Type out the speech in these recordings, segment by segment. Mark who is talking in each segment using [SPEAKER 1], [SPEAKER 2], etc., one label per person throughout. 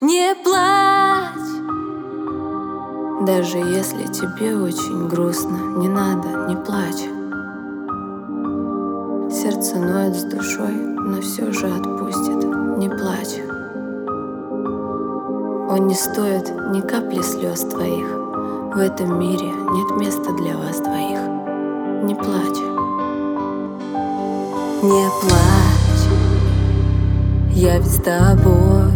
[SPEAKER 1] Не плачь. Даже если тебе очень грустно, не надо, не плачь. Сердце ноет с душой, но все же отпустит, не плачь. Он не стоит ни капли слез твоих. В этом мире нет места для вас двоих. Не плачь. Не плачь, я ведь с тобой.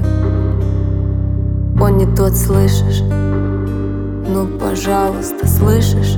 [SPEAKER 1] Он не тот, слышишь? Ну, пожалуйста, слышишь?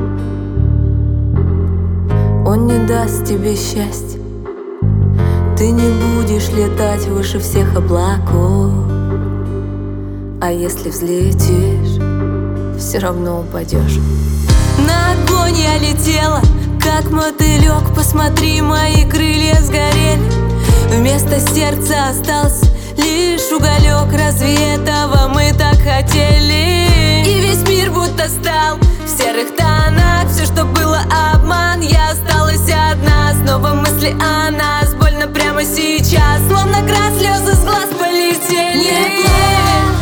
[SPEAKER 1] Он не даст тебе счастья. Ты не будешь летать выше всех облаков. А если взлетишь, все равно упадешь. На огонь я летела, как мотылек. Посмотри, мои крылья сгорели. Вместо сердца остался лишь уголек. Разве этого мы так хотели? И весь мир будто стал в серых тонах. Все, что было обман, я осталась одна. Снова мысли о нас, больно прямо сейчас. Словно град, слезы с глаз полетели. Не плачь.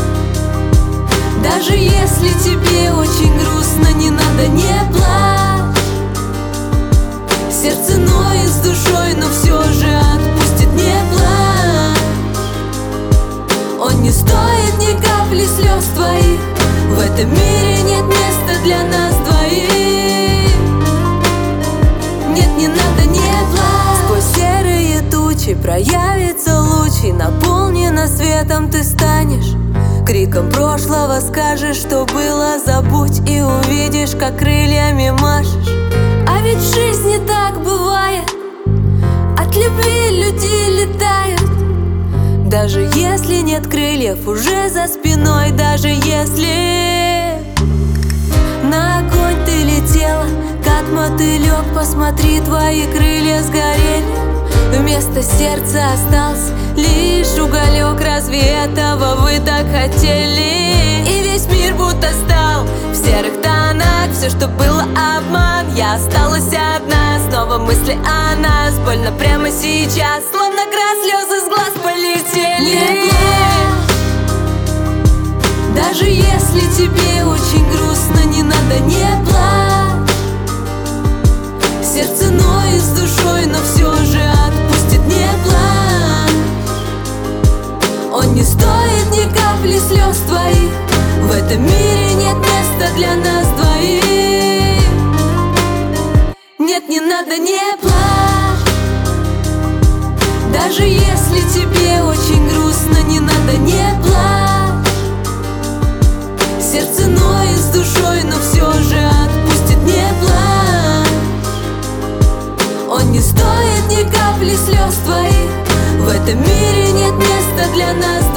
[SPEAKER 1] Даже если тебе очень грустно, не надо, не плачь. Сердце ноет с душой, но все же отпустит, не плачь. Он не стоит ни капли слез твоих. В этом мире нет места для нас двоих. Нет, не надо, не плачь. Сквозь серые тучи проявится луч, и наполнена светом ты станешь. Криком прошлого скажешь, что было, забудь. И увидишь, как крыльями машешь. А ведь в жизни так бывает. От любви люди летают. Даже если нет крыльев уже за спиной. Даже если на огонь ты летела, как мотылек. Посмотри, твои крылья сгорели. Вместо сердца остался лишь уголек. Разве этого вы так хотели? И весь мир будто стал в серых тонах. Все, что было обман, я осталась одна. Снова мысли о нас, больно прямо сейчас. Словно град, слезы с глаз полетели. Не плачь. Даже если тебе очень грустно, не надо, не плачь. Сердце ноет с душой, но все же отпустит, не плачь. Он не стоит ни капли слез твоих. В этом мире нет места для нас двоих. Нет, не надо, не плачь. Даже если тебе очень грустно, не надо, не плачь. Сердце ноет с душой, но все же отпустит, не плачь. Он не стоит ни капли слез твоих. В этом мире нет места для нас